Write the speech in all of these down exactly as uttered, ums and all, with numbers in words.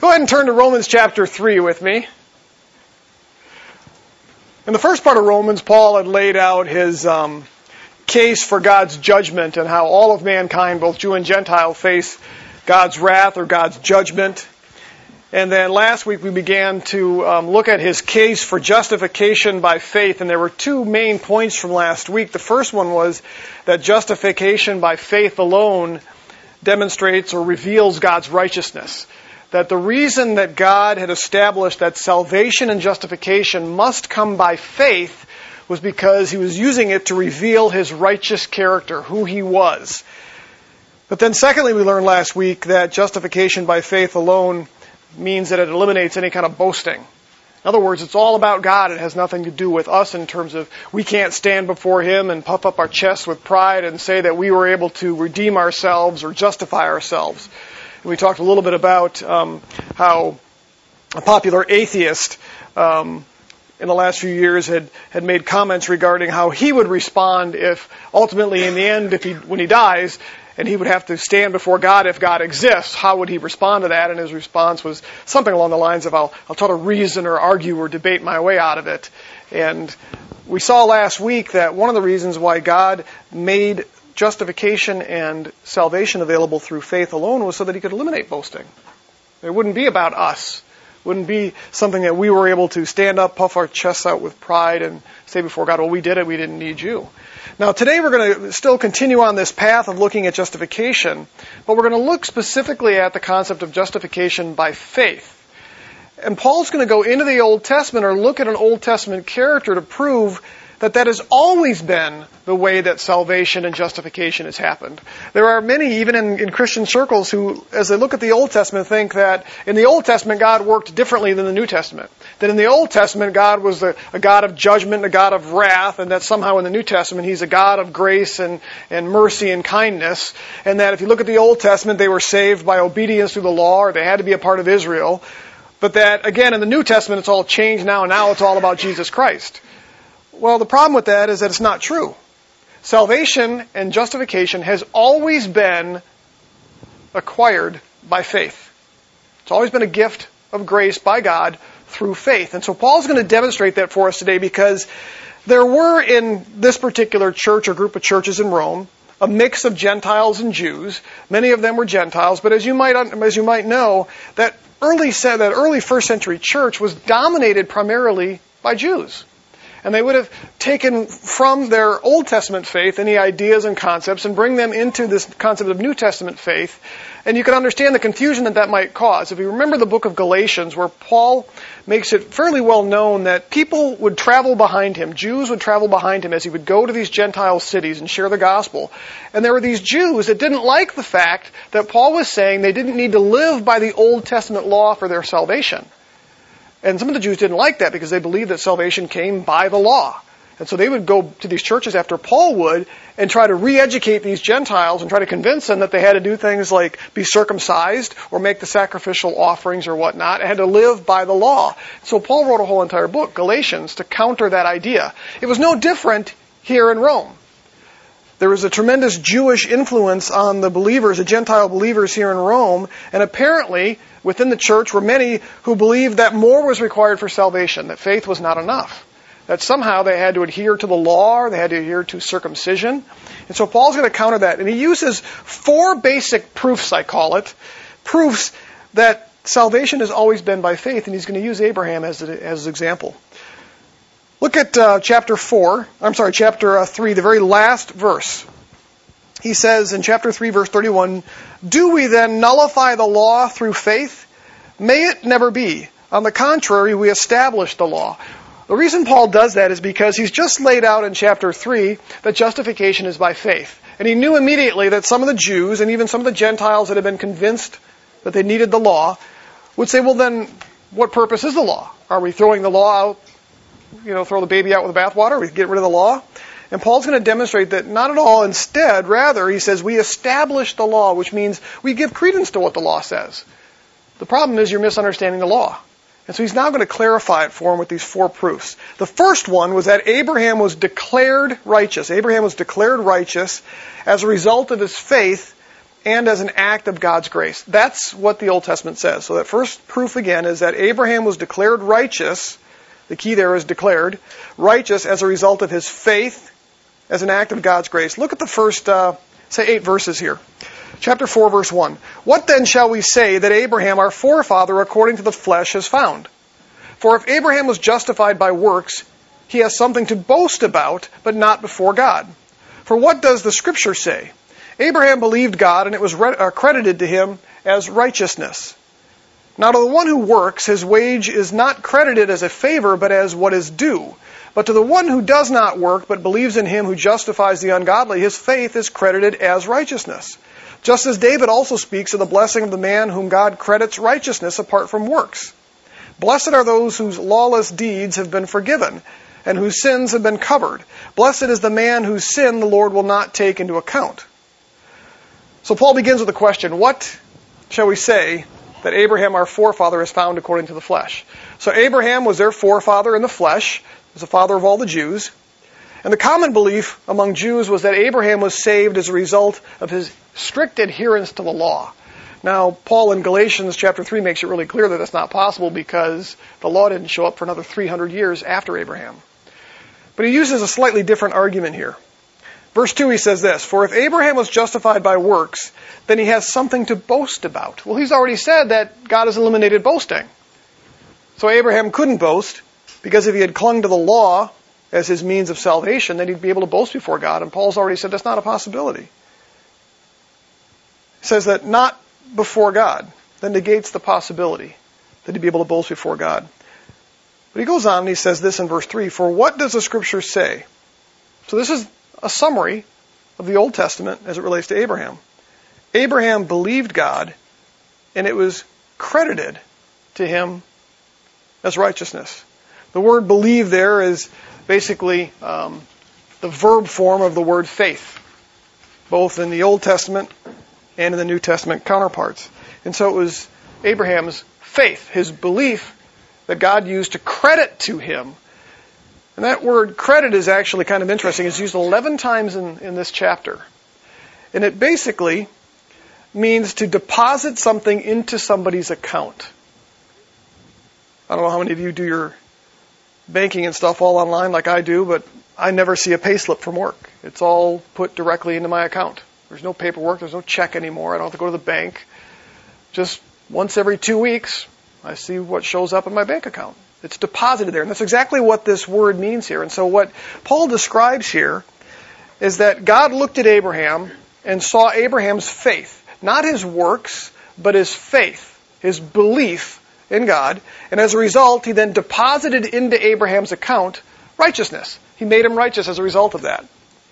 Go ahead and turn to Romans chapter three with me. In the first part of Romans, Paul had laid out his um, case for God's judgment and how all of mankind, both Jew and Gentile, face God's wrath or God's judgment. And then last week we began to um, look at his case for justification by faith. And there were two main points from last week. The first one was that justification by faith alone demonstrates or reveals God's righteousness. That the reason that God had established that salvation and justification must come by faith was because he was using it to reveal his righteous character, who he was. But then secondly, we learned last week that justification by faith alone means that it eliminates any kind of boasting. In other words, it's all about God. It has nothing to do with us in terms of we can't stand before him and puff up our chests with pride and say that we were able to redeem ourselves or justify ourselves. And we talked a little bit about um, how a popular atheist um, in the last few years had, had made comments regarding how he would respond if ultimately in the end, if he when he dies, and he would have to stand before God if God exists, how would he respond to that? And his response was something along the lines of, I'll, I'll try to reason or argue or debate my way out of it. And we saw last week that one of the reasons why God made justification and salvation available through faith alone was so that he could eliminate boasting. It wouldn't be about us. It wouldn't be something that we were able to stand up, puff our chests out with pride and say before God, well, we did it, we didn't need you. Now, today we're going to still continue on this path of looking at justification, but we're going to look specifically at the concept of justification by faith. And Paul's going to go into the Old Testament or look at an Old Testament character to prove that that has always been the way that salvation and justification has happened. There are many, even in, in Christian circles, who, as they look at the Old Testament, think that in the Old Testament God worked differently than the New Testament. That in the Old Testament God was a, a God of judgment, a God of wrath, and that somehow in the New Testament He's a God of grace and, and mercy and kindness. And that if you look at the Old Testament, they were saved by obedience through the law, or they had to be a part of Israel. But that, again, in the New Testament it's all changed now, and now it's all about Jesus Christ. Well, the problem with that is that it's not true. Salvation and justification has always been acquired by faith. It's always been a gift of grace by God through faith. And so Paul's going to demonstrate that for us today because there were in this particular church or group of churches in Rome a mix of Gentiles and Jews. Many of them were Gentiles, but as you might as you might know, that early that early first century church was dominated primarily by Jews. And they would have taken from their Old Testament faith any ideas and concepts and bring them into this concept of New Testament faith. And you can understand the confusion that that might cause. If you remember the book of Galatians, where Paul makes it fairly well known that people would travel behind him, Jews would travel behind him as he would go to these Gentile cities and share the gospel. And there were these Jews that didn't like the fact that Paul was saying they didn't need to live by the Old Testament law for their salvation. And some of the Jews didn't like that because they believed that salvation came by the law. And so they would go to these churches after Paul would and try to re-educate these Gentiles and try to convince them that they had to do things like be circumcised or make the sacrificial offerings or whatnot and had to live by the law. So Paul wrote a whole entire book, Galatians, to counter that idea. It was no different here in Rome. There was a tremendous Jewish influence on the believers, the Gentile believers here in Rome, and apparently within the church were many who believed that more was required for salvation, that faith was not enough, that somehow they had to adhere to the law, or they had to adhere to circumcision. And so Paul's going to counter that, and he uses four basic proofs, I call it, proofs that salvation has always been by faith, and he's going to use Abraham as, a, as an example. Look at uh, chapter four, I'm sorry, chapter uh, three, the very last verse. He says in chapter three, verse thirty-one, "Do we then nullify the law through faith? May it never be. On the contrary, we establish the law." The reason Paul does that is because he's just laid out in chapter three that justification is by faith. And he knew immediately that some of the Jews and even some of the Gentiles that had been convinced that they needed the law would say, well then, what purpose is the law? Are we throwing the law out, you know, throw the baby out with the bathwater? We get rid of the law? And Paul's going to demonstrate that not at all. Instead, rather, he says, we establish the law, which means we give credence to what the law says. The problem is you're misunderstanding the law. And so he's now going to clarify it for him with these four proofs. The first one was that Abraham was declared righteous. Abraham was declared righteous as a result of his faith and as an act of God's grace. That's what the Old Testament says. So that first proof again is that Abraham was declared righteous. The key there is declared righteous as a result of his faith as an act of God's grace. Look at the first, uh, say, eight verses here. Chapter four, verse one. What then shall we say that Abraham, our forefather, according to the flesh, has found? For if Abraham was justified by works, he has something to boast about, but not before God. For what does the Scripture say? Abraham believed God, and it was re- credited to him as righteousness. Now to the one who works, his wage is not credited as a favor, but as what is due. But to the one who does not work, but believes in him who justifies the ungodly, his faith is credited as righteousness. Just as David also speaks of the blessing of the man whom God credits righteousness apart from works. Blessed are those whose lawless deeds have been forgiven, and whose sins have been covered. Blessed is the man whose sin the Lord will not take into account. So Paul begins with a question. What shall we say that Abraham, our forefather, has found according to the flesh? So Abraham was their forefather in the flesh, was the father of all the Jews. And the common belief among Jews was that Abraham was saved as a result of his strict adherence to the law. Now, Paul in Galatians chapter three makes it really clear that that's not possible because the law didn't show up for another three hundred years after Abraham. But he uses a slightly different argument here. Verse two, he says this, For if Abraham was justified by works, then he has something to boast about. Well, he's already said that God has eliminated boasting. So Abraham couldn't boast, because if he had clung to the law as his means of salvation, then he'd be able to boast before God. And Paul's already said that's not a possibility. He says that not before God. That negates the possibility that he'd be able to boast before God. But he goes on and he says this in verse three, For what does the Scripture say? So this is a summary of the Old Testament as it relates to Abraham. Abraham believed God, and it was credited to him as righteousness. The word believe there is basically um, the verb form of the word faith, both in the Old Testament and in the New Testament counterparts. And so it was Abraham's faith, his belief that God used to credit to him. And that word credit is actually kind of interesting. It's used eleven times in, in this chapter. And it basically means to deposit something into somebody's account. I don't know how many of you do your banking and stuff all online like I do, but I never see a pay slip from work. It's all put directly into my account. There's no paperwork. There's no check anymore. I don't have to go to the bank. Just once every two weeks, I see what shows up in my bank account. It's deposited there. And that's exactly what this word means here. And so what Paul describes here is that God looked at Abraham and saw Abraham's faith. Not his works, but his faith, his belief in God. And as a result, he then deposited into Abraham's account righteousness. He made him righteous as a result of that.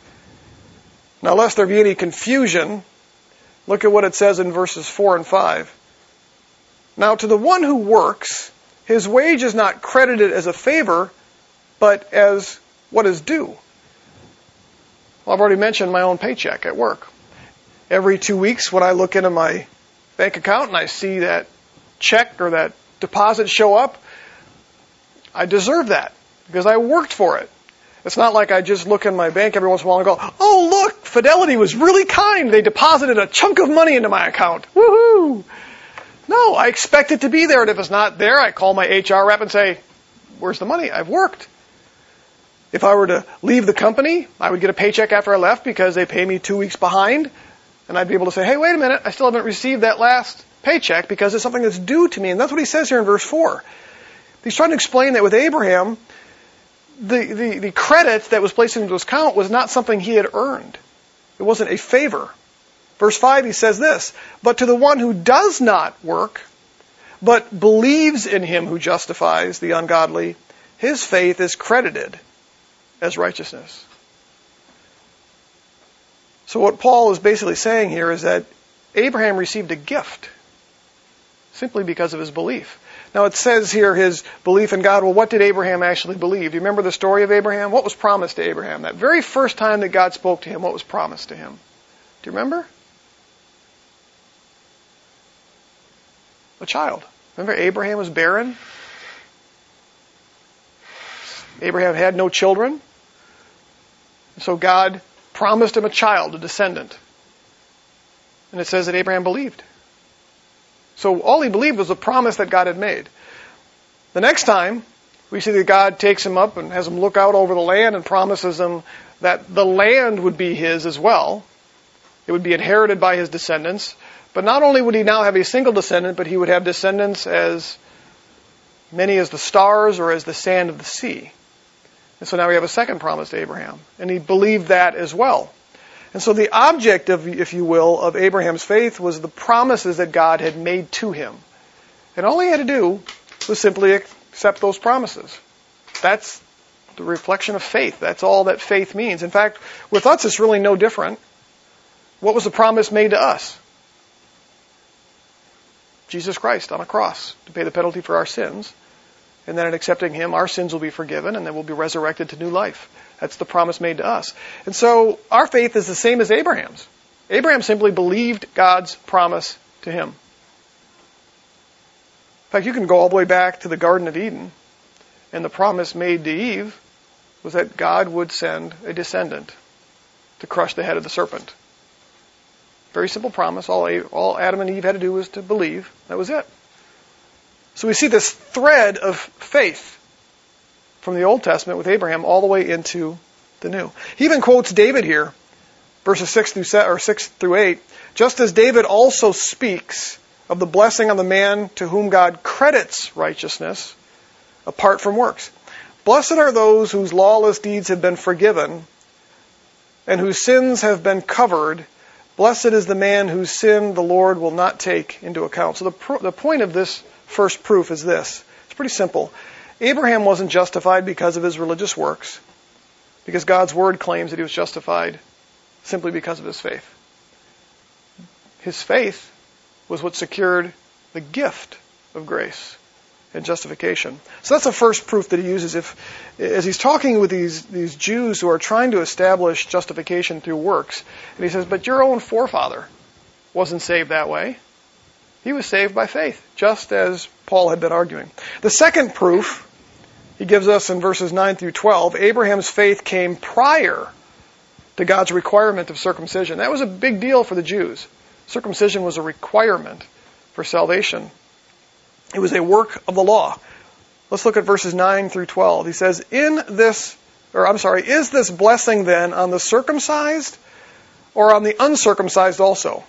Now, lest there be any confusion, look at what it says in verses four and five. Now, to the one who works, his wage is not credited as a favor, but as what is due. Well, I've already mentioned my own paycheck at work. Every two weeks when I look into my bank account and I see that check or that deposit show up, I deserve that because I worked for it. It's not like I just look in my bank every once in a while and go, oh, look, Fidelity was really kind. They deposited a chunk of money into my account. Woohoo! No, I expect it to be there. And if it's not there, I call my H R rep and say, where's the money? I've worked. If I were to leave the company, I would get a paycheck after I left because they pay me two weeks behind. And I'd be able to say, hey, wait a minute, I still haven't received that last paycheck because it's something that's due to me. And that's what he says here in verse four. He's trying to explain that with Abraham, the, the, the credit that was placed into his account was not something he had earned. It wasn't a favor. Verse five, he says this, but to the one who does not work, but believes in him who justifies the ungodly, his faith is credited as righteousness. So what Paul is basically saying here is that Abraham received a gift simply because of his belief. Now it says here his belief in God. Well, what did Abraham actually believe? Do you remember the story of Abraham? What was promised to Abraham? That very first time that God spoke to him, what was promised to him? Do you remember? A child. Remember Abraham was barren? Abraham had no children. So God promised him a child, a descendant. And it says that Abraham believed. So all he believed was the promise that God had made. The next time, we see that God takes him up and has him look out over the land and promises him that the land would be his as well. It would be inherited by his descendants. But not only would he now have a single descendant, but he would have descendants as many as the stars or as the sand of the sea. And so now we have a second promise to Abraham. And he believed that as well. And so the object of, if you will, of Abraham's faith was the promises that God had made to him. And all he had to do was simply accept those promises. That's the reflection of faith. That's all that faith means. In fact, with us, it's really no different. What was the promise made to us? Jesus Christ on a cross to pay the penalty for our sins. And then in accepting him, our sins will be forgiven, and then we'll be resurrected to new life. That's the promise made to us. And so our faith is the same as Abraham's. Abraham simply believed God's promise to him. In fact, you can go all the way back to the Garden of Eden, and the promise made to Eve was that God would send a descendant to crush the head of the serpent. Very simple promise. All, all Adam and Eve had to do was to believe. That was it. So we see this thread of faith from the Old Testament with Abraham all the way into the New. He even quotes David here, verses six through seven, or six through eight, just as David also speaks of the blessing on the man to whom God credits righteousness apart from works. Blessed are those whose lawless deeds have been forgiven and whose sins have been covered. Blessed is the man whose sin the Lord will not take into account. So the, pro- the point of this first proof is this. It's pretty simple. Abraham wasn't justified because of his religious works, because God's word claims that he was justified simply because of his faith. His faith was what secured the gift of grace and justification. So that's the first proof that he uses. If, as he's talking with these, these Jews who are trying to establish justification through works, and he says, but your own forefather wasn't saved that way. He was saved by faith, just as Paul had been arguing. The second proof he gives us in verses nine through twelve, Abraham's faith came prior to God's requirement of circumcision. That was a big deal for the Jews. Circumcision was a requirement for salvation. It was a work of the law. Let's look at verses nine through twelve. He says, "In this, or I'm sorry, is this blessing then on the circumcised or on the uncircumcised also?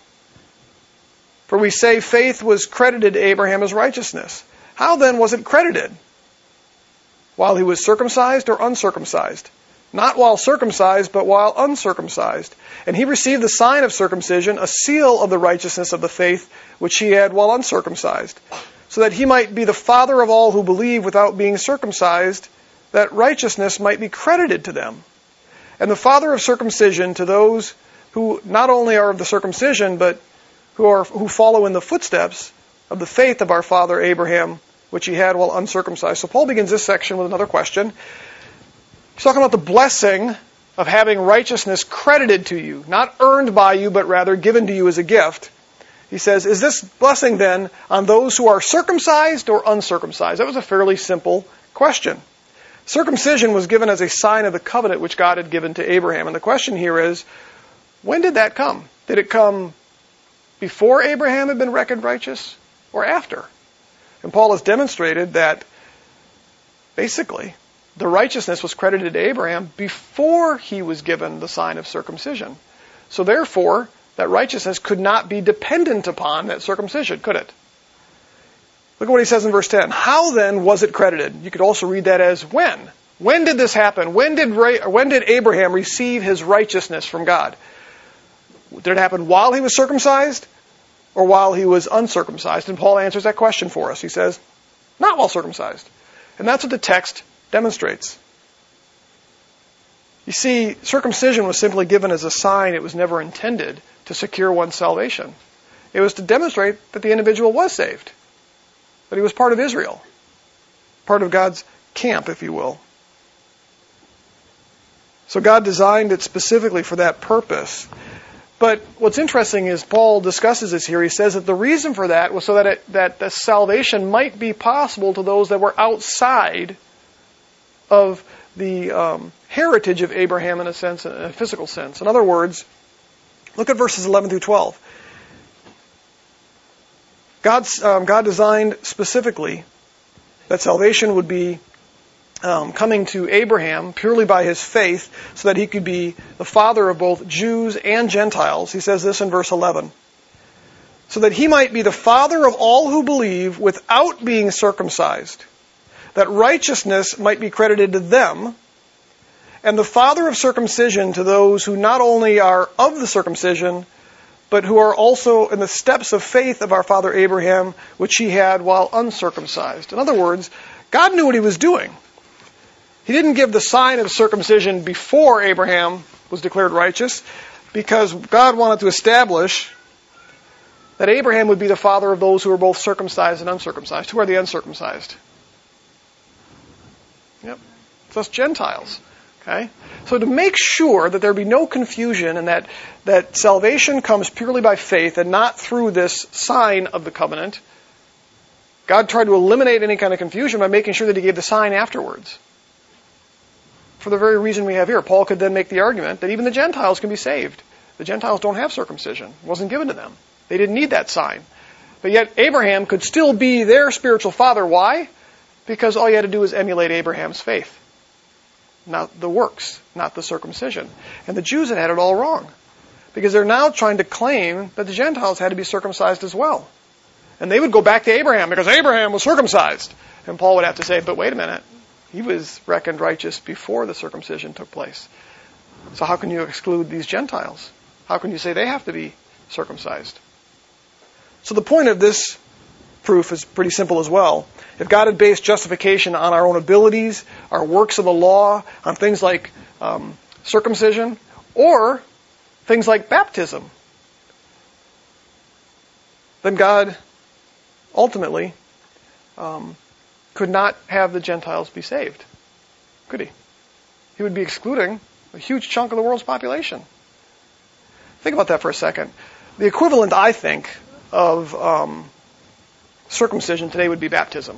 For we say faith was credited to Abraham as righteousness. How then was it credited? While he was circumcised or uncircumcised? Not while circumcised, but while uncircumcised. And he received the sign of circumcision, a seal of the righteousness of the faith which he had while uncircumcised, so that he might be the father of all who believe without being circumcised, that righteousness might be credited to them. And the father of circumcision to those who not only are of the circumcision, but who are who follow in the footsteps of the faith of our father Abraham, which he had while uncircumcised." So Paul begins this section with another question. He's talking about the blessing of having righteousness credited to you, not earned by you, but rather given to you as a gift. He says, is this blessing then on those who are circumcised or uncircumcised? That was a fairly simple question. Circumcision was given as a sign of the covenant which God had given to Abraham. And the question here is, when did that come? Did it come before Abraham had been reckoned righteous or after? And Paul has demonstrated that basically the righteousness was credited to Abraham before he was given the sign of circumcision. So therefore, that righteousness could not be dependent upon that circumcision, could it? Look at what he says in verse ten. How then was it credited? You could also read that as when. When did this happen? When did, when did Abraham receive his righteousness from God? Did it happen while he was circumcised or while he was uncircumcised? And Paul answers that question for us. He says, not while circumcised. And that's what the text demonstrates. You see, circumcision was simply given as a sign. It was never intended to secure one's salvation. It was to demonstrate that the individual was saved, that he was part of Israel, part of God's camp, if you will. So God designed it specifically for that purpose. But what's interesting is Paul discusses this here. He says that the reason for that was so that it, that the salvation might be possible to those that were outside of the um, heritage of Abraham in a sense, in a physical sense. In other words, look at verses eleven through twelve. God's, um, God designed specifically that salvation would be um, coming to Abraham purely by his faith so that he could be the father of both Jews and Gentiles. He says this in verse eleven. So that he might be the father of all who believe without being circumcised, that righteousness might be credited to them, and the father of circumcision to those who not only are of the circumcision, but who are also in the steps of faith of our father Abraham, which he had while uncircumcised. In other words, God knew what he was doing. He didn't give the sign of circumcision before Abraham was declared righteous, because God wanted to establish that Abraham would be the father of those who are both circumcised and uncircumcised. Who are the uncircumcised? Yep. So it's Gentiles. Okay? So to make sure that there be no confusion and that, that salvation comes purely by faith and not through this sign of the covenant, God tried to eliminate any kind of confusion by making sure that he gave the sign afterwards. For the very reason we have here. Paul could then make the argument that even the Gentiles can be saved. The Gentiles don't have circumcision. It wasn't given to them. They didn't need that sign. But yet Abraham could still be their spiritual father. Why? Because all you had to do was emulate Abraham's faith. Not the works, not the circumcision. And the Jews had had it all wrong. Because they're now trying to claim that the Gentiles had to be circumcised as well. And they would go back to Abraham because Abraham was circumcised. And Paul would have to say, but wait a minute. He was reckoned righteous before the circumcision took place. So how can you exclude these Gentiles? How can you say they have to be circumcised? So the point of this proof is pretty simple as well. If God had based justification on our own abilities, our works of the law, on things like um, circumcision, or things like baptism, then God ultimately um, could not have the Gentiles be saved. Could he? He would be excluding a huge chunk of the world's population. Think about that for a second. The equivalent, I think, of um, circumcision today would be baptism.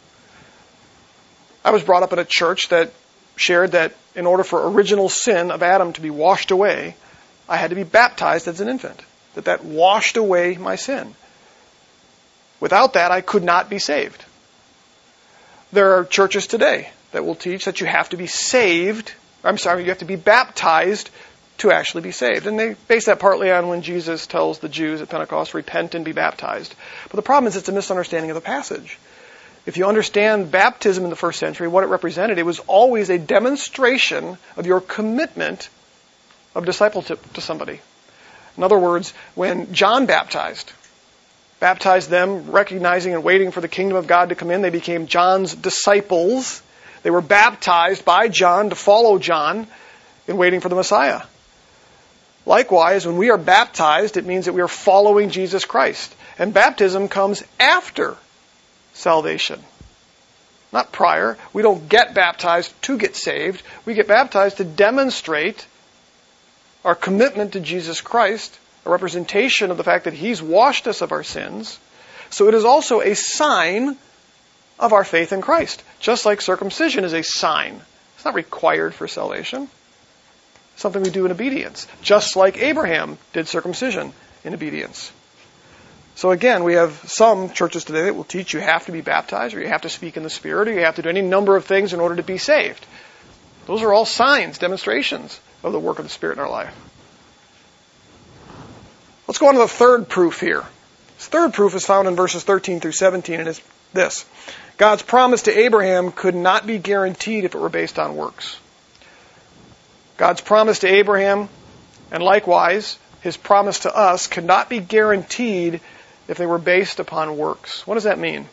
I was brought up in a church that shared that in order for original sin of Adam to be washed away, I had to be baptized as an infant. That that washed away my sin. Without that, I could not be saved. There are churches today that will teach that you have to be saved, I'm sorry, you have to be baptized to actually be saved. And they base that partly on when Jesus tells the Jews at Pentecost, repent and be baptized. But the problem is it's a misunderstanding of the passage. If you understand baptism in the first century, what it represented, it was always a demonstration of your commitment of discipleship to somebody. In other words, when John baptized, baptized them, recognizing and waiting for the kingdom of God to come in, they became John's disciples. They were baptized by John to follow John in waiting for the Messiah. Likewise, when we are baptized, it means that we are following Jesus Christ. And baptism comes after salvation, not prior. We don't get baptized to get saved. We get baptized to demonstrate our commitment to Jesus Christ, a representation of the fact that He's washed us of our sins. So it is also a sign of our faith in Christ, just like circumcision is a sign. It's not required for salvation. Something we do in obedience, just like Abraham did circumcision in obedience. So again, we have some churches today that will teach you have to be baptized, or you have to speak in the Spirit, or you have to do any number of things in order to be saved. Those are all signs, demonstrations of the work of the Spirit in our life. Let's go on to the third proof here. This third proof is found in verses thirteen through seventeen, and it's this. God's promise to Abraham could not be guaranteed if it were based on works. God's promise to Abraham, and likewise, His promise to us, could not be guaranteed if they were based upon works. What does that mean?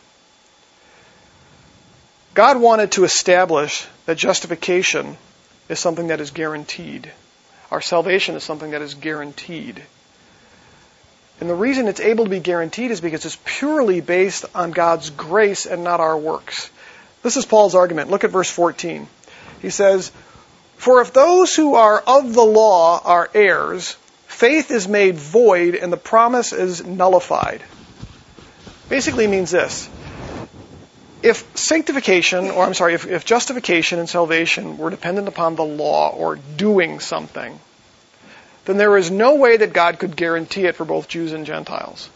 God wanted to establish that justification is something that is guaranteed. Our salvation is something that is guaranteed. And the reason it's able to be guaranteed is because it's purely based on God's grace and not our works. This is Paul's argument. Look at verse fourteen. He says, "For if those who are of the law are heirs, faith is made void and the promise is nullified." Basically means this. If sanctification, or I'm sorry, if, if justification and salvation were dependent upon the law or doing something, then there is no way that God could guarantee it for both Jews and Gentiles.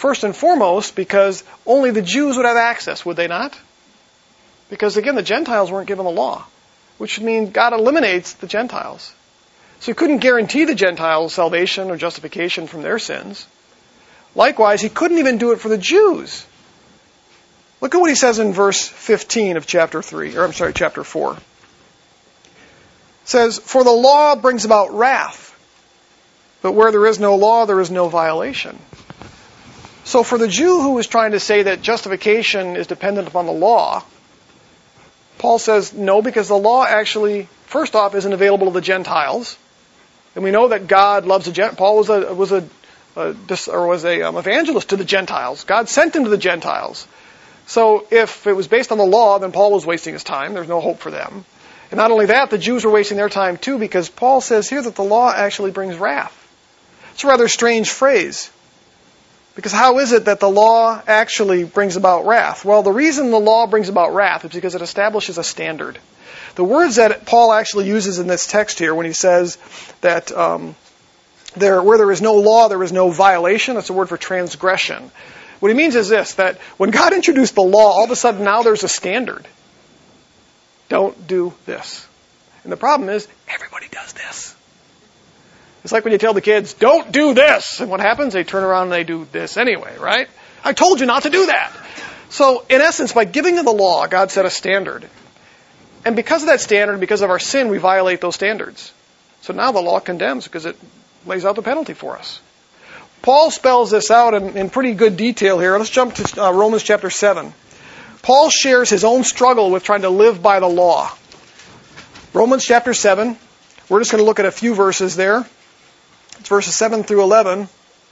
first and foremost because only the Jews would have access, would they not? Because again, the Gentiles weren't given the law, which would mean God eliminates the Gentiles. So he couldn't guarantee the Gentiles salvation or justification from their sins. Likewise, he couldn't even do it for the Jews. Look at what he says in verse fifteen of chapter three, or I'm sorry, chapter four. It says, "For the law brings about wrath, but where there is no law, there is no violation." So for the Jew who was trying to say that justification is dependent upon the law, Paul says no, because the law actually, first off, isn't available to the Gentiles. And we know that God loves the Gentiles. Paul was a was a, a or was a um, evangelist to the Gentiles. God sent him to the Gentiles. So if it was based on the law, then Paul was wasting his time. There's no hope for them. And not only that, the Jews were wasting their time too, because Paul says here that the law actually brings wrath. It's a rather strange phrase. Because how is it that the law actually brings about wrath? Well, the reason the law brings about wrath is because it establishes a standard. The words that Paul actually uses in this text here when he says that um, there, where there is no law, there is no violation, that's a word for transgression. What he means is this, that when God introduced the law, all of a sudden now there's a standard. Don't do this. And the problem is, everybody does this. It's like when you tell the kids, don't do this. And what happens? They turn around and they do this anyway, right? I told you not to do that. So, in essence, by giving them the law, God set a standard. And because of that standard, because of our sin, we violate those standards. So now the law condemns because it lays out the penalty for us. Paul spells this out in, in pretty good detail here. Let's jump to uh, Romans chapter seven. Paul shares his own struggle with trying to live by the law. Romans chapter seven. We're just going to look at a few verses there. It's verses seven through eleven.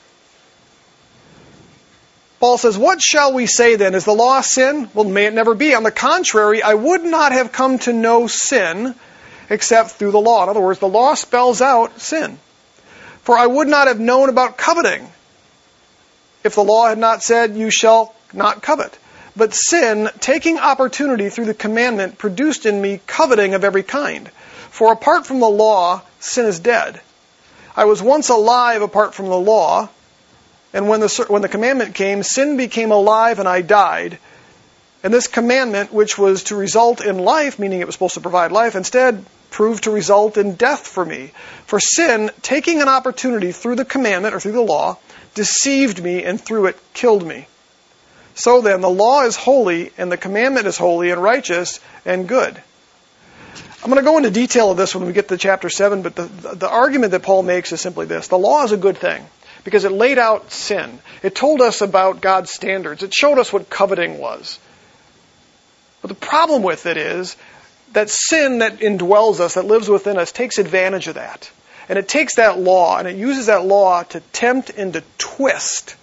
Paul says, "What shall we say then? Is the law sin? Well, may it never be. On the contrary, I would not have come to know sin except through the law." In other words, the law spells out sin. "For I would not have known about coveting if the law had not said, 'You shall not covet.' But sin, taking opportunity through the commandment, produced in me coveting of every kind. For apart from the law, sin is dead. I was once alive apart from the law, and when the, when the commandment came, sin became alive and I died. And this commandment, which was to result in life, meaning it was supposed to provide life, instead proved to result in death for me. For sin, taking an opportunity through the commandment, or through the law, deceived me and through it killed me. So then, the law is holy, and the commandment is holy and righteous and good." I'm going to go into detail of this when we get to chapter seven, but the, the argument that Paul makes is simply this. The law is a good thing because it laid out sin. It told us about God's standards. It showed us what coveting was. But the problem with it is that sin that indwells us, that lives within us, takes advantage of that. And it takes that law, and it uses that law to tempt and to twist.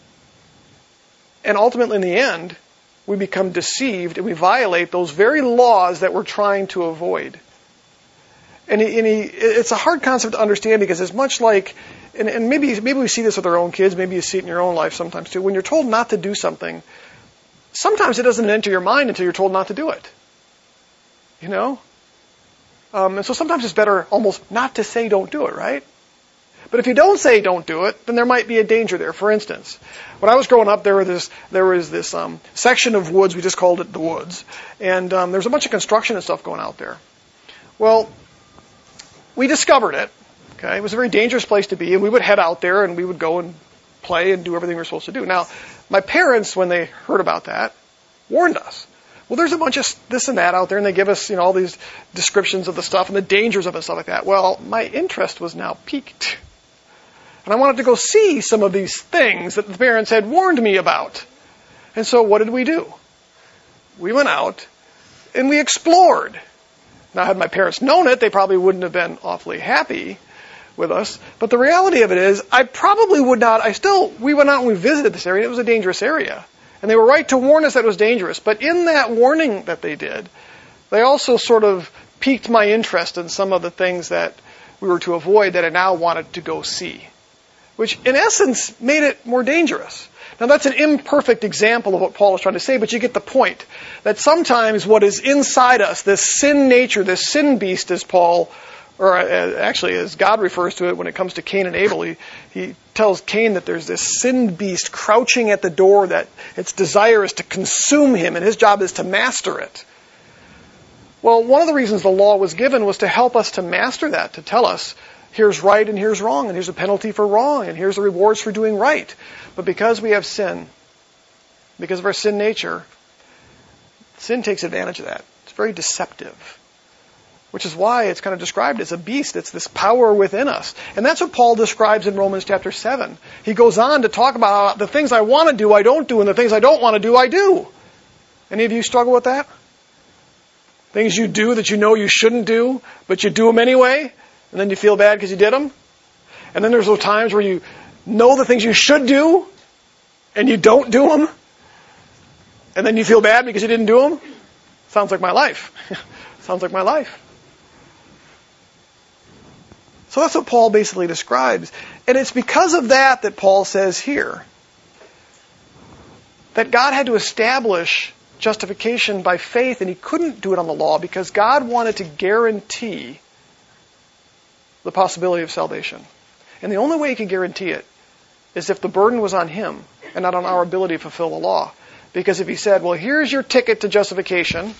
And ultimately, in the end, we become deceived and we violate those very laws that we're trying to avoid. And, he, and he, it's a hard concept to understand because it's much like, and, and maybe maybe we see this with our own kids, maybe you see it in your own life sometimes too. When you're told not to do something, sometimes it doesn't enter your mind until you're told not to do it. You know? Um, and so sometimes it's better almost not to say don't do it, right? But if you don't say don't do it, then there might be a danger there. For instance, when I was growing up, there was this, there was this um, section of woods, we just called it the woods, and um, there was a bunch of construction and stuff going out there. Well, we discovered it. Okay, it was a very dangerous place to be, and we would head out there and we would go and play and do everything we were supposed to do. Now, my parents, when they heard about that, warned us. Well, there's a bunch of this and that out there, and they give us, you know, all these descriptions of the stuff and the dangers of it and stuff like that. Well, my interest was now piqued. And I wanted to go see some of these things that the parents had warned me about. And so what did we do? We went out and we explored. Now, had my parents known it, they probably wouldn't have been awfully happy with us. But the reality of it is, I probably would not, I still, we went out and we visited this area. It was a dangerous area. And they were right to warn us that it was dangerous. But in that warning that they did, they also sort of piqued my interest in some of the things that we were to avoid that I now wanted to go see. Which, in essence, made it more dangerous. Now, that's an imperfect example of what Paul is trying to say, but you get the point. That sometimes what is inside us, this sin nature, this sin beast, as Paul or actually as God refers to it when it comes to Cain and Abel, he, he tells Cain that there's this sin beast crouching at the door that its desire is to consume him, and his job is to master it. Well, one of the reasons the law was given was to help us to master that, to tell us here's right and here's wrong, and here's a penalty for wrong, and here's the rewards for doing right. But because we have sin, because of our sin nature, sin takes advantage of that. It's very deceptive. Which is why it's kind of described as a beast. It's this power within us. And that's what Paul describes in Romans chapter seven. He goes on to talk about how the things I want to do, I don't do, and the things I don't want to do, I do. Any of you struggle with that? Things you do that you know you shouldn't do, but you do them anyway, and then you feel bad because you did them? And then there's those times where you know the things you should do, and you don't do them, and then you feel bad because you didn't do them? Sounds like my life. Sounds like my life. So that's what Paul basically describes. And it's because of that that Paul says here that God had to establish justification by faith, and he couldn't do it on the law because God wanted to guarantee the possibility of salvation. And the only way he could guarantee it is if the burden was on him and not on our ability to fulfill the law. Because if he said, well, here's your ticket to justification,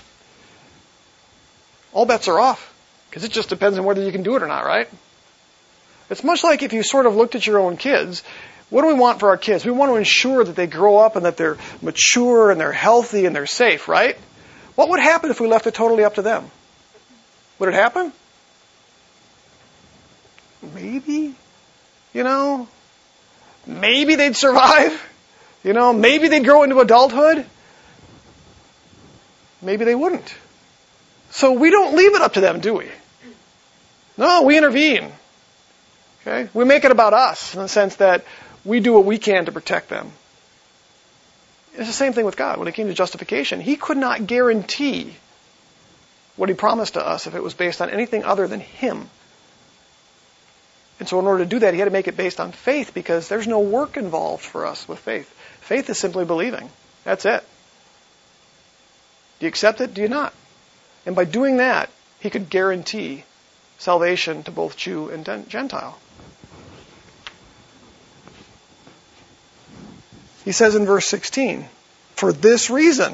all bets are off. Because it just depends on whether you can do it or not, right? It's much like if you sort of looked at your own kids. What do we want for our kids? We want to ensure that they grow up and that they're mature and they're healthy and they're safe, right? What would happen if we left it totally up to them? Would it happen? Maybe. You know? Maybe they'd survive. You know? Maybe they'd grow into adulthood. Maybe they wouldn't. So we don't leave it up to them, do we? No, we intervene. Okay? We make it about us in the sense that we do what we can to protect them. It's the same thing with God. When it came to justification, he could not guarantee what he promised to us if it was based on anything other than him. And so in order to do that, he had to make it based on faith because there's no work involved for us with faith. Faith is simply believing. That's it. Do you accept it? Do you not? And by doing that, he could guarantee salvation to both Jew and Gentile. He says in verse sixteen, for this reason.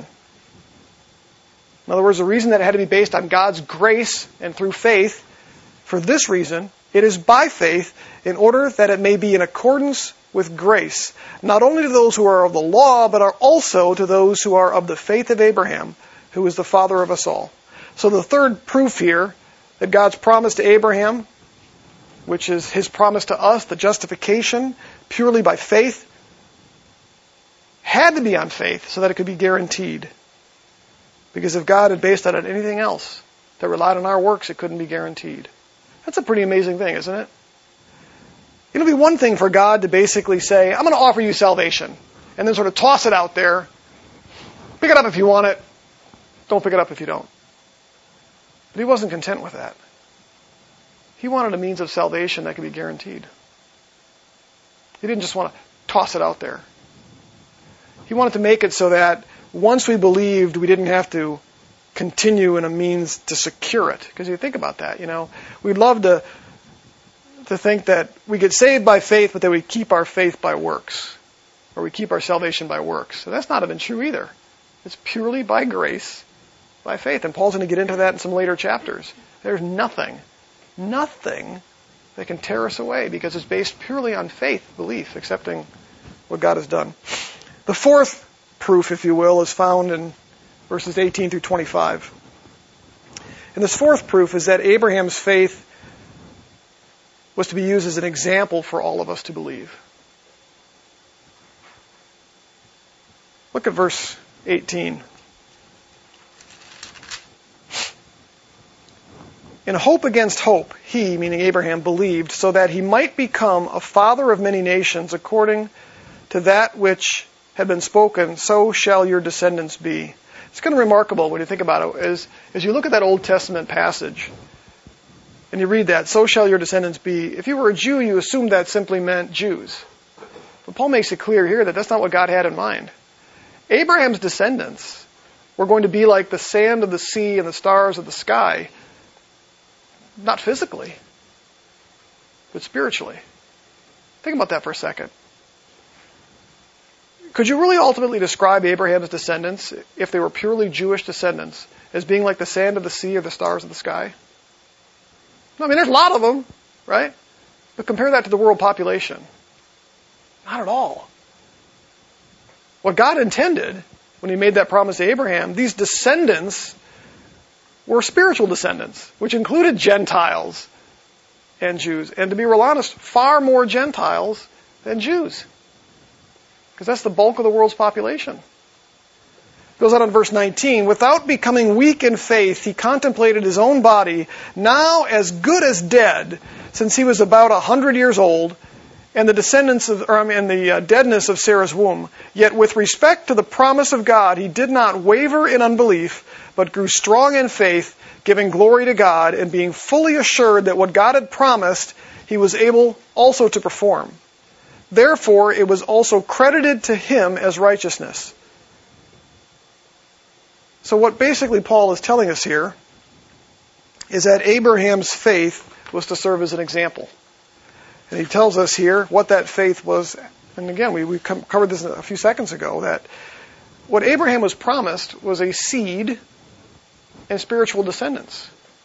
In other words, the reason that it had to be based on God's grace and through faith, for this reason, it is by faith in order that it may be in accordance with grace, not only to those who are of the law, but are also to those who are of the faith of Abraham, who is the father of us all. So the third proof here that God's promise to Abraham, which is his promise to us, the justification purely by faith, had to be on faith so that it could be guaranteed. Because if God had based it on anything else that relied on our works, it couldn't be guaranteed. That's a pretty amazing thing, isn't it? It'll be one thing for God to basically say, I'm going to offer you salvation, and then sort of toss it out there. Pick it up if you want it. Don't pick it up if you don't. But he wasn't content with that. He wanted a means of salvation that could be guaranteed. He didn't just want to toss it out there. He wanted to make it so that once we believed, we didn't have to continue in a means to secure it. Because you think about that, you know, we'd love to to think that we get saved by faith, but that we keep our faith by works, or we keep our salvation by works. So that's not even true either. It's purely by grace, by faith. And Paul's going to get into that in some later chapters. There's nothing, nothing that can tear us away because it's based purely on faith, belief, accepting what God has done. The fourth proof, if you will, is found in verses eighteen through twenty-five. And this fourth proof is that Abraham's faith was to be used as an example for all of us to believe. Look at verse eighteen. In hope against hope, he, meaning Abraham, believed so that he might become a father of many nations according to that which had been spoken, so shall your descendants be. It's kind of remarkable when you think about it, as, as you look at that Old Testament passage, and you read that, so shall your descendants be. If you were a Jew, you assumed that simply meant Jews. But Paul makes it clear here that that's not what God had in mind. Abraham's descendants were going to be like the sand of the sea and the stars of the sky. not physically, but spiritually. Think about that for a second. Could you really ultimately describe Abraham's descendants, if they were purely Jewish descendants, as being like the sand of the sea or the stars of the sky? I mean, there's a lot of them, right? But compare that to the world population. Not at all. What God intended when he made that promise to Abraham, these descendants were spiritual descendants, which included Gentiles and Jews. And to be real honest, far more Gentiles than Jews. Because that's the bulk of the world's population. It goes on in verse nineteen, without becoming weak in faith, he contemplated his own body, now as good as dead, since he was about a hundred years old, and the descendants of, or I mean, the uh, deadness of Sarah's womb. Yet with respect to the promise of God, he did not waver in unbelief, but grew strong in faith, giving glory to God, and being fully assured that what God had promised, he was able also to perform. Therefore, it was also credited to him as righteousness. So what basically Paul is telling us here is that Abraham's faith was to serve as an example. And he tells us here what that faith was. And again, we, we covered this a few seconds ago, that what Abraham was promised was a seed and spiritual descendants.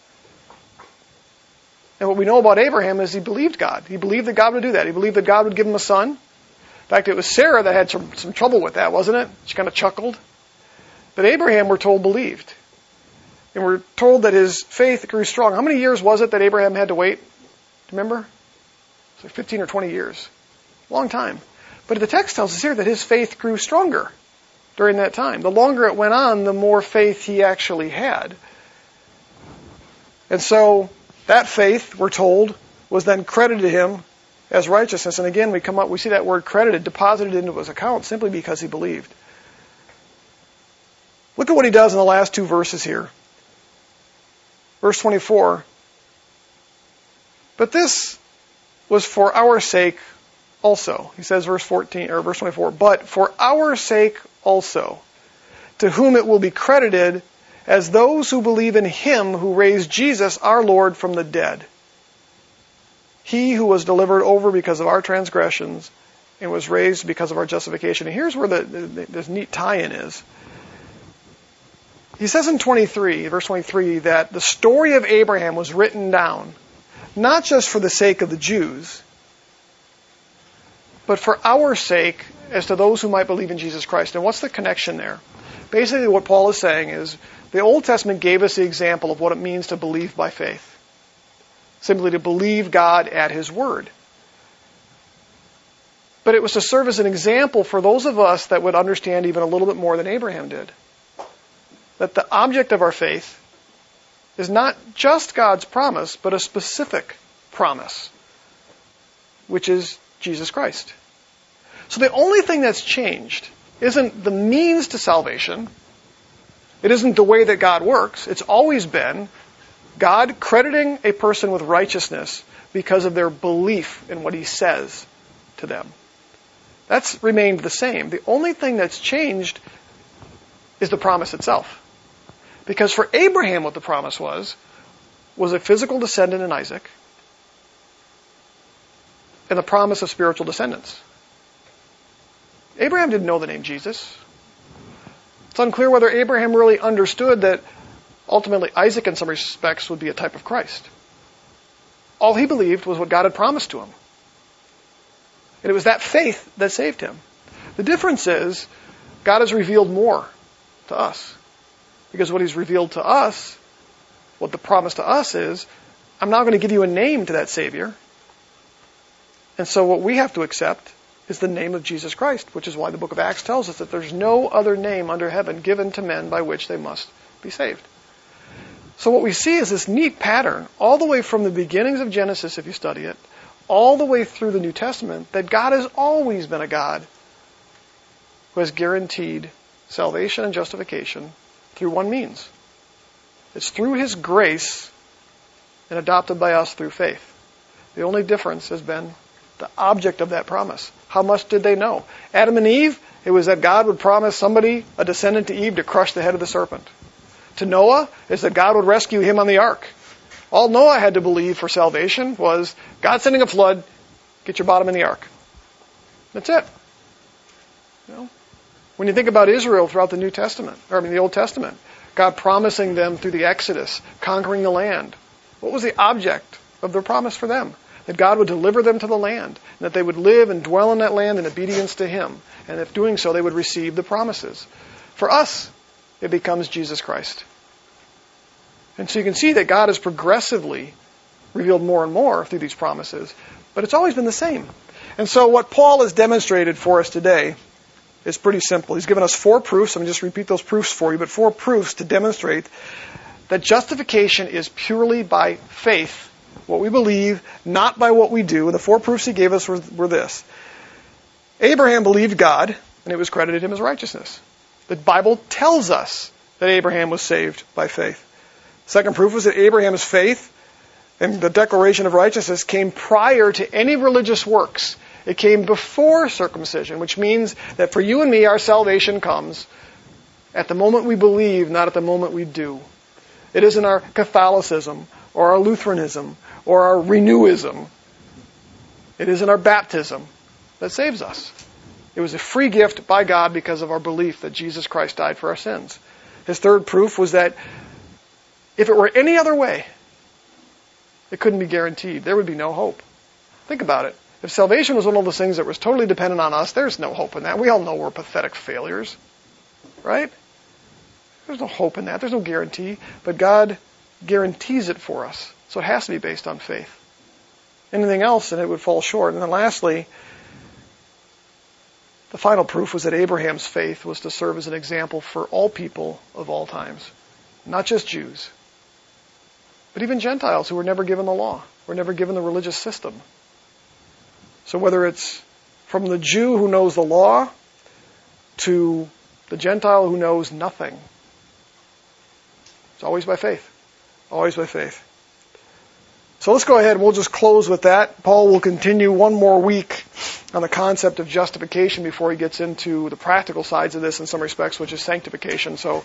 And what we know about Abraham is he believed God. He believed that God would do that. He believed that God would give him a son. In fact, it was Sarah that had some, some trouble with that, wasn't it? She kind of chuckled. But Abraham, we're told, believed. And we're told that his faith grew strong. How many years was it that Abraham had to wait? Remember? It's like fifteen or twenty years. Long time. But the text tells us here that his faith grew stronger during that time. The longer it went on, the more faith he actually had. And so that faith, we're told, was then credited to him as righteousness. And again, we come up, we see that word credited, deposited into his account simply because he believed. Look at what he does in the last two verses here. Verse twenty-four. But this was for our sake also. He says verse fourteen or verse twenty-four, but for our sake also, to whom it will be credited as those who believe in him who raised Jesus our Lord from the dead. He who was delivered over because of our transgressions and was raised because of our justification. And here's where the, the this neat tie-in is. He says in twenty-three, verse twenty-three, that the story of Abraham was written down, not just for the sake of the Jews, but for our sake as to those who might believe in Jesus Christ. And what's the connection there? Basically what Paul is saying is, the Old Testament gave us the example of what it means to believe by faith. Simply to believe God at his word. But it was to serve as an example for those of us that would understand even a little bit more than Abraham did. That the object of our faith is not just God's promise, but a specific promise, which is Jesus Christ. So the only thing that's changed isn't the means to salvation. It isn't the way that God works. It's always been God crediting a person with righteousness because of their belief in what he says to them. That's remained the same. The only thing that's changed is the promise itself. Because for Abraham what the promise was, was a physical descendant in Isaac and the promise of spiritual descendants. Abraham didn't know the name Jesus. It's unclear whether Abraham really understood that ultimately Isaac in some respects would be a type of Christ. All he believed was what God had promised to him. And it was that faith that saved him. The difference is God has revealed more to us. Because what he's revealed to us, what the promise to us is, I'm now going to give you a name to that Savior. And so what we have to accept is the name of Jesus Christ, which is why the book of Acts tells us that there's no other name under heaven given to men by which they must be saved. So what we see is this neat pattern, all the way from the beginnings of Genesis, if you study it, all the way through the New Testament, that God has always been a God who has guaranteed salvation and justification through one means. It's through his grace and adopted by us through faith. The only difference has been the object of that promise. How much did they know? Adam and Eve, it was that God would promise somebody, a descendant to Eve, to crush the head of the serpent. To Noah, it's that God would rescue him on the ark. All Noah had to believe for salvation was God sending a flood, get your bottom in the ark. That's it. You know? When you think about Israel throughout the New Testament, or I mean the Old Testament, God promising them through the Exodus, conquering the land. What was the object of their promise for them? That God would deliver them to the land, and that they would live and dwell in that land in obedience to Him. And if doing so, they would receive the promises. For us, it becomes Jesus Christ. And so you can see that God has progressively revealed more and more through these promises, but it's always been the same. And so what Paul has demonstrated for us today is pretty simple. He's given us four proofs. I'm going to just repeat those proofs for you, but four proofs to demonstrate that justification is purely by faith, what we believe, not by what we do. And the four proofs he gave us were, were this. Abraham believed God, and it was credited him as righteousness. The Bible tells us that Abraham was saved by faith. Second proof was that Abraham's faith and the declaration of righteousness came prior to any religious works. It came before circumcision, which means that for you and me, our salvation comes at the moment we believe, not at the moment we do. It isn't our Catholicism or our Lutheranism or our Renewism. It isn't our baptism that saves us. It was a free gift by God because of our belief that Jesus Christ died for our sins. His third proof was that if it were any other way, it couldn't be guaranteed. There would be no hope. Think about it. If salvation was one of those things that was totally dependent on us, there's no hope in that. We all know we're pathetic failures. Right? There's no hope in that. There's no guarantee. But God guarantees it for us. So it has to be based on faith. Anything else, and it would fall short. And then lastly, the final proof was that Abraham's faith was to serve as an example for all people of all times. Not just Jews, but even Gentiles who were never given the law, were never given the religious system. So whether it's from the Jew who knows the law to the Gentile who knows nothing, it's always by faith. Always by faith. So let's go ahead and we'll just close with that. Paul will continue one more week on the concept of justification before he gets into the practical sides of this in some respects, which is sanctification. So